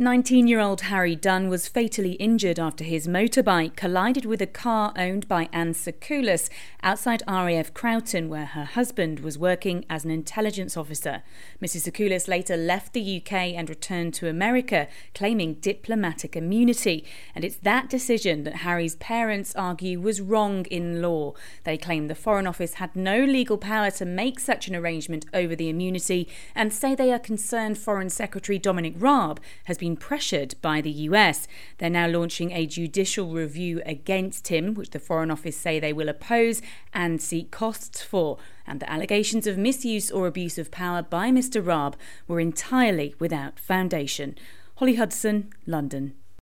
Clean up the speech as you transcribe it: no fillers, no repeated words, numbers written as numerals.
19-year-old Harry Dunn was fatally injured after his motorbike collided with a car owned by Anne Sakoulas outside RAF Croughton, where her husband was working as an intelligence officer. Mrs. Sakoulas later left the UK and returned to America, claiming diplomatic immunity. And it's that decision that Harry's parents argue was wrong in law. They claim the Foreign Office had no legal power to make such an arrangement over the immunity and say they are concerned Foreign Secretary Dominic Raab has been pressured by the US. They're now launching a judicial review against him, which the Foreign Office say they will oppose and seek costs for. And the allegations of misuse or abuse of power by Mr. Raab were entirely without foundation. Holly Hudson, London.